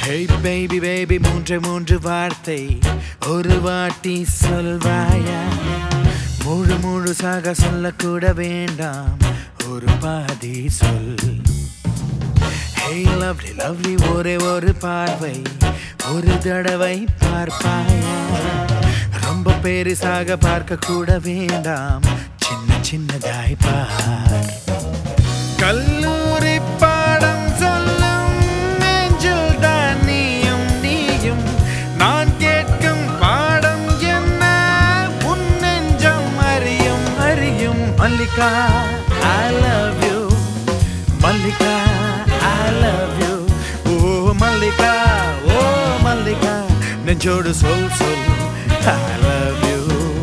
Hey baby baby மூன்று மூன்று வார்த்தை ஒரு வாட்டி சொல்வாயா முழு முழுசாக சொல்லக்கூட வேண்டாம் ஒரு பாதி சொல் Hey lovely lovely ஒரே ஒரு பார்வை ஒரு தடவை பார்ப்பாயா ரொம்ப பெரிசாக பார்க்க கூட வேண்டாம் சின்ன சின்னதாய் பார் கல்லூரி பாடம் சொல்லும் நெஞ்சில் தான் நீயும் நீயும் நான் கேட்கும் பாடம் என்ன உன் நெஞ்சம் அறியும் அறியும் Mallika I love you Mallika I love you oh Mallika நெஞ்சோடு சொல் சொல் I love you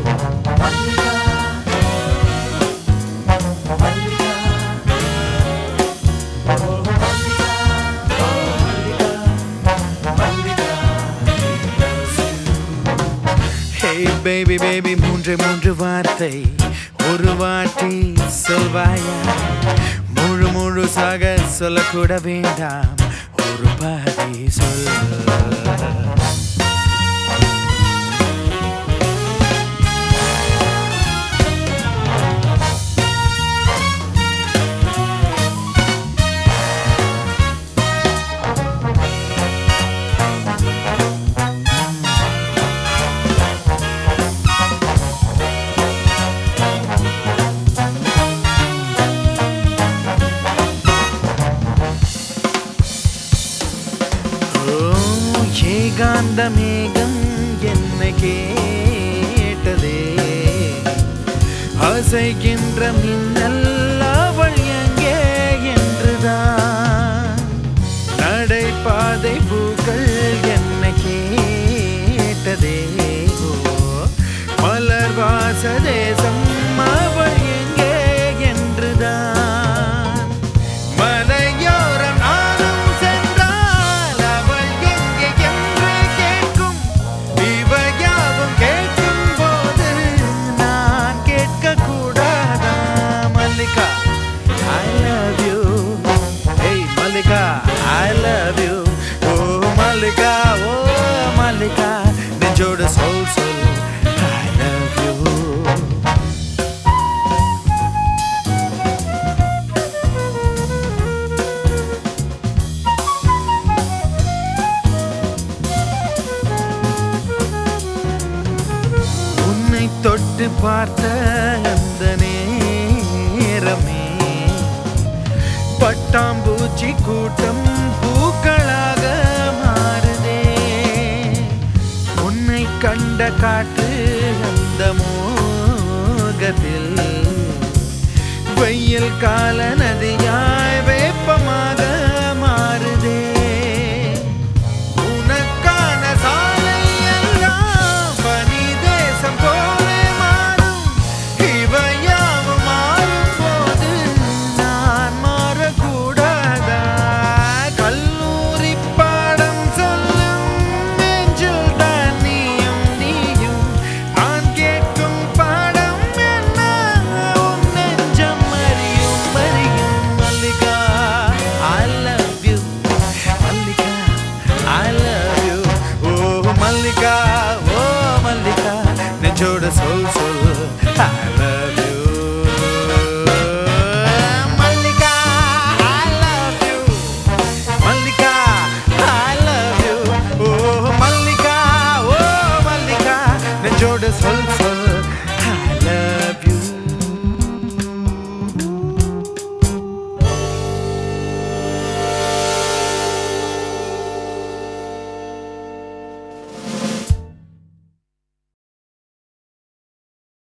Hey baby baby மூன்று மூன்று வார்த்தை ஒரு வாட்டி சொல்வாயா முழு முழுசாக சொல்லக்கூட வேண்டாம் ஒரு பாதி சொல் ஏகாந்த மேகம் என்னை கேட்டதே அசைகின்ற மின்னல் அவள் எங்கே என்றுதான் நடைபாதை பூக்கள் என்னை கேட்டதே மலர் வாச தேசம் அவள் எங்கே என்றுதான் I love you oh Mallika நெஞ்சோட சொல் சொல் I love you உன்னை தொட்டு பார்த்த அந்த நேரமே பட்டாம்பூச்சி கூட்டம் பூக்களாக மாறுதே உன்னை கண்ட காற்று அந்த மோகத்தில் வெயில் கால நதியாய் வேப்பமாக மாறுதே உனக்கான சாலை எல்லாம் பனி தேசம் போலே மாறும் இவையாவும் மாறும் போது நான் மாறக்கூடாதா கல்லூரி பாடம் சொல்லும் நெஞ்சில் தான் நீயும் நீயும் நான் கேட்கும் பாடம் என்ன உன் நெஞ்சம் அறியும் அறியும் Mallika I love you Mallika I love you oh Mallika நெஞ்சோட சொல் சொல் I love you Mallika I love you Mallika I love you oh Mallika நெஞ்சோட சொல்